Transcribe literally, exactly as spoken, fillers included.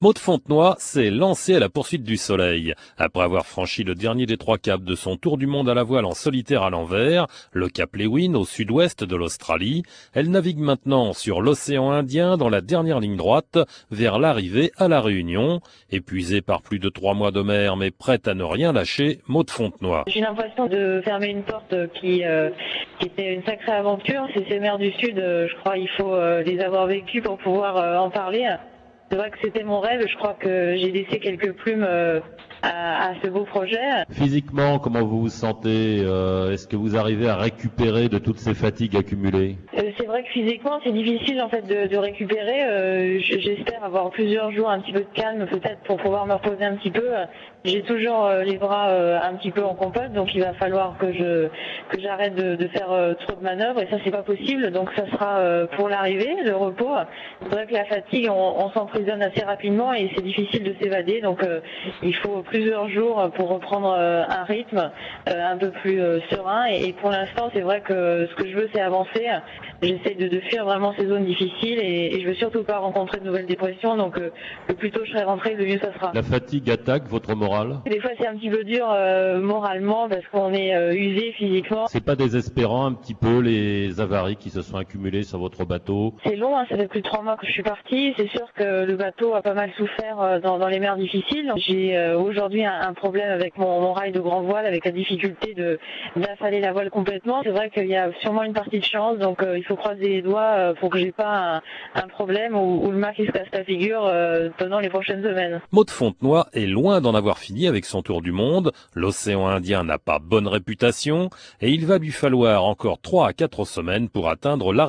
Maud Fontenoy s'est lancée à la poursuite du soleil. Après avoir franchi le dernier des trois caps de son tour du monde à la voile en solitaire à l'envers, le cap Lewin au sud-ouest de l'Australie, elle navigue maintenant sur l'océan Indien dans la dernière ligne droite vers l'arrivée à La Réunion. Épuisée par plus de trois mois de mer mais prête à ne rien lâcher, Maud Fontenoy. J'ai l'impression de fermer une porte qui, euh, qui était une sacrée aventure. C'est ces mers du Sud, euh, je crois qu'il faut euh, les avoir vécues pour pouvoir euh, en parler. C'est vrai que c'était mon rêve, je crois que j'ai laissé quelques plumes euh, à, à ce beau projet. Physiquement, comment vous vous sentez euh, Est-ce que vous arrivez à récupérer de toutes ces fatigues accumulées? euh, C'est vrai que physiquement c'est difficile en fait de, de récupérer. Euh, J'espère avoir plusieurs jours un petit peu de calme peut-être pour pouvoir me reposer un petit peu. J'ai toujours euh, les bras euh, un petit peu en compote, donc il va falloir que je que j'arrête de, de faire euh, trop de manœuvres et ça c'est pas possible. Donc ça sera euh, pour l'arrivée, le repos. C'est vrai que la fatigue, on, on s'emprisonne assez rapidement et c'est difficile de s'évader. Donc euh, il faut plusieurs jours pour reprendre euh, un rythme euh, un peu plus euh, serein. Et, et pour l'instant, c'est vrai que ce que je veux, c'est avancer. J'essaie de, de fuir vraiment ces zones difficiles et, et je veux surtout pas rencontrer de nouvelles dépressions. Donc euh, le plus tôt je serai rentrée, le mieux ça sera. La fatigue attaque votre morale? Des fois c'est un petit peu dur euh, moralement parce qu'on est euh, usé physiquement. C'est pas désespérant un petit peu les avaries qui se sont accumulées sur votre bateau? C'est long, hein, ça fait plus de trois mois que je suis partie. C'est sûr que le bateau a pas mal souffert euh, dans, dans les mers difficiles. J'ai euh, aujourd'hui un, un problème avec mon, mon rail de grand voile, avec la difficulté de d'affaler la voile complètement. C'est vrai qu'il y a sûrement une partie de chance, donc euh, il faut croiser les doigts euh, pour que j'ai pas un, un problème ou, ou le mât qui se casse la figure euh, pendant les prochaines semaines. Maud Fontenoy est loin d'en avoir fini avec son tour du monde. L'océan Indien n'a pas bonne réputation et il va lui falloir encore trois à quatre semaines pour atteindre la